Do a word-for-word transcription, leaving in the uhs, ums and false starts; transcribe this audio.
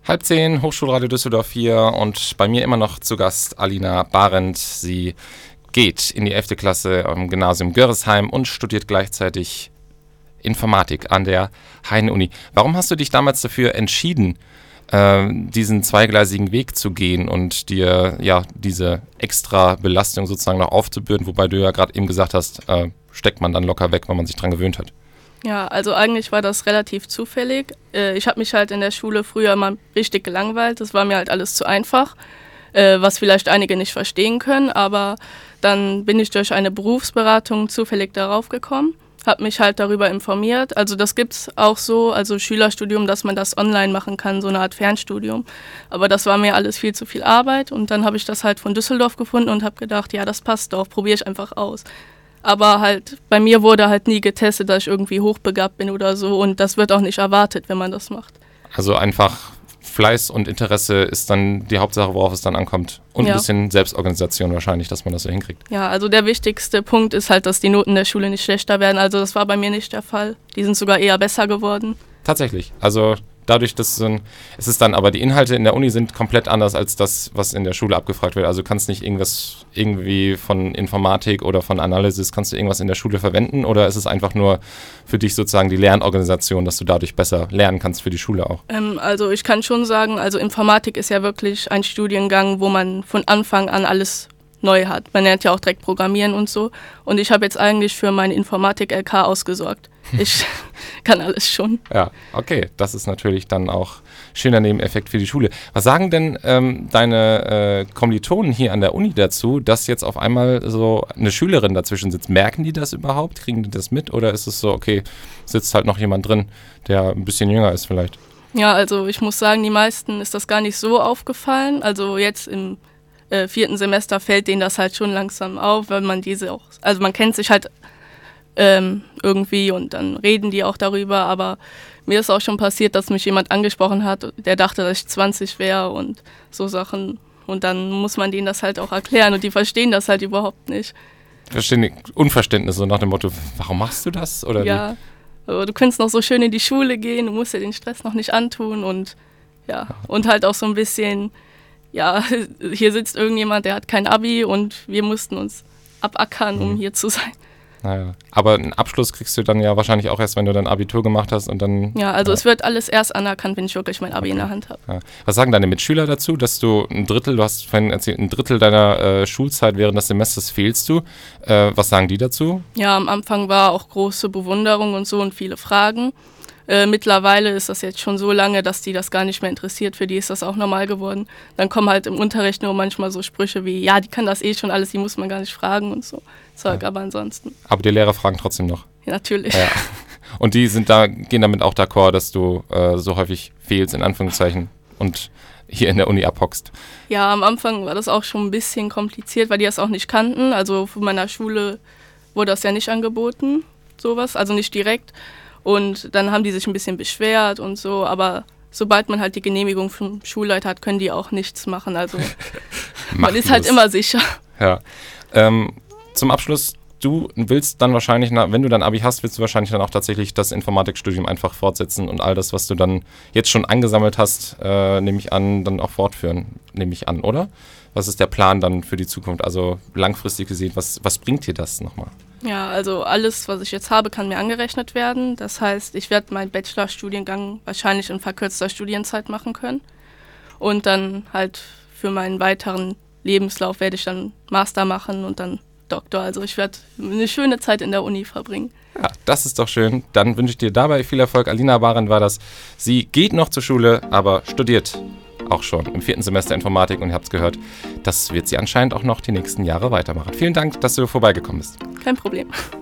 Halb zehn, Hochschulradio Düsseldorf hier und bei mir immer noch zu Gast Alina Barend. Sie geht in die elfte Klasse am Gymnasium Görresheim und studiert gleichzeitig Informatik an der Heine-Uni. Warum hast du dich damals dafür entschieden, äh, diesen zweigleisigen Weg zu gehen und dir ja diese extra Belastung sozusagen noch aufzubürden, wobei du ja gerade eben gesagt hast, äh, steckt man dann locker weg, wenn man sich dran gewöhnt hat? Ja, also eigentlich war das relativ zufällig. Äh, ich habe mich halt in der Schule früher mal richtig gelangweilt. Das war mir halt alles zu einfach, äh, was vielleicht einige nicht verstehen können. Aber dann bin ich durch eine Berufsberatung zufällig darauf gekommen, habe mich halt darüber informiert. Also das gibt's auch so, also Schülerstudium, dass man das online machen kann, so eine Art Fernstudium. Aber das war mir alles viel zu viel Arbeit. Und dann habe ich das halt von Düsseldorf gefunden und habe gedacht, ja, das passt doch, probiere ich einfach aus. Aber halt, bei mir wurde halt nie getestet, dass ich irgendwie hochbegabt bin oder so. Und das wird auch nicht erwartet, wenn man das macht. Also einfach Fleiß und Interesse ist dann die Hauptsache, worauf es dann ankommt. Und ja. Ein bisschen Selbstorganisation wahrscheinlich, dass man das so hinkriegt. Ja, also der wichtigste Punkt ist halt, dass die Noten der Schule nicht schlechter werden. Also das war bei mir nicht der Fall. Die sind sogar eher besser geworden. Tatsächlich. Also dadurch, dass so ein, es ist dann, aber die Inhalte in der Uni sind komplett anders als das, was in der Schule abgefragt wird. Also du kannst nicht irgendwas irgendwie von Informatik oder von Analysis, kannst du irgendwas in der Schule verwenden oder ist es einfach nur für dich sozusagen die Lernorganisation, dass du dadurch besser lernen kannst für die Schule auch? Ähm, also ich kann schon sagen, also Informatik ist ja wirklich ein Studiengang, wo man von Anfang an alles neu hat. Man lernt ja auch direkt Programmieren und so. Und ich habe jetzt eigentlich für meine Informatik-L K ausgesorgt. Ich kann alles schon. Ja, okay. Das ist natürlich dann auch schöner Nebeneffekt für die Schule. Was sagen denn ähm, deine äh, Kommilitonen hier an der Uni dazu, dass jetzt auf einmal so eine Schülerin dazwischen sitzt? Merken die das überhaupt? Kriegen die das mit? Oder ist es so, okay, sitzt halt noch jemand drin, der ein bisschen jünger ist vielleicht? Ja, also ich muss sagen, die meisten ist das gar nicht so aufgefallen. Also jetzt im äh, vierten Semester fällt denen das halt schon langsam auf, weil man diese auch, also man kennt sich halt Ähm, irgendwie und dann reden die auch darüber, aber mir ist auch schon passiert, dass mich jemand angesprochen hat, der dachte, dass ich zwanzig wäre und so Sachen und dann muss man denen das halt auch erklären und die verstehen das halt überhaupt nicht. Verstehen Unverständnis, so nach dem Motto, warum machst du das? Oder ja, wie? Du könntest noch so schön in die Schule gehen, du musst dir den Stress noch nicht antun und ja, und halt auch so ein bisschen, ja, hier sitzt irgendjemand, der hat kein Abi und wir mussten uns abackern, um mhm. hier zu sein. Naja, aber einen Abschluss kriegst du dann ja wahrscheinlich auch erst, wenn du dein Abitur gemacht hast und dann... Ja, also ja. es wird alles erst anerkannt, wenn ich wirklich mein Abi okay. in der Hand habe. Ja. Was sagen deine Mitschüler dazu, dass du ein Drittel, du hast vorhin erzählt, ein Drittel deiner äh, Schulzeit während des Semesters fehlst du? Äh, was sagen die dazu? Ja, am Anfang war auch große Bewunderung und so und viele Fragen. Äh, mittlerweile ist das jetzt schon so lange, dass die das gar nicht mehr interessiert. Für die ist das auch normal geworden. Dann kommen halt im Unterricht nur manchmal so Sprüche wie, ja, die kann das eh schon alles, die muss man gar nicht fragen und so. Zeug, ja. Aber ansonsten. Aber die Lehrer fragen trotzdem noch? Ja, natürlich. Ja. Und die sind da, gehen damit auch d'accord, dass du äh, so häufig fehlst, in Anführungszeichen, und hier in der Uni abhockst? Ja, am Anfang war das auch schon ein bisschen kompliziert, weil die das auch nicht kannten. Also von meiner Schule wurde das ja nicht angeboten, sowas, also nicht direkt. Und dann haben die sich ein bisschen beschwert und so, aber sobald man halt die Genehmigung vom Schulleiter hat, können die auch nichts machen. Also man ist halt immer sicher. Ja. Ähm, zum Abschluss, du willst dann wahrscheinlich, na, wenn du dann Abi hast, willst du wahrscheinlich dann auch tatsächlich das Informatikstudium einfach fortsetzen und all das, was du dann jetzt schon angesammelt hast, äh, nehme ich an, dann auch fortführen, nehme ich an, oder? Was ist der Plan dann für die Zukunft? Also langfristig gesehen, was, was bringt dir das nochmal? Ja, also alles, was ich jetzt habe, kann mir angerechnet werden. Das heißt, ich werde meinen Bachelorstudiengang wahrscheinlich in verkürzter Studienzeit machen können. Und dann halt für meinen weiteren Lebenslauf werde ich dann Master machen und dann Doktor. Also ich werde eine schöne Zeit in der Uni verbringen. Ja, das ist doch schön. Dann wünsche ich dir dabei viel Erfolg. Alina Barend war das. Sie geht noch zur Schule, aber studiert auch schon im vierten Semester Informatik und ihr habt es gehört, das wird sie anscheinend auch noch die nächsten Jahre weitermachen. Vielen Dank, dass du vorbeigekommen bist. Kein Problem.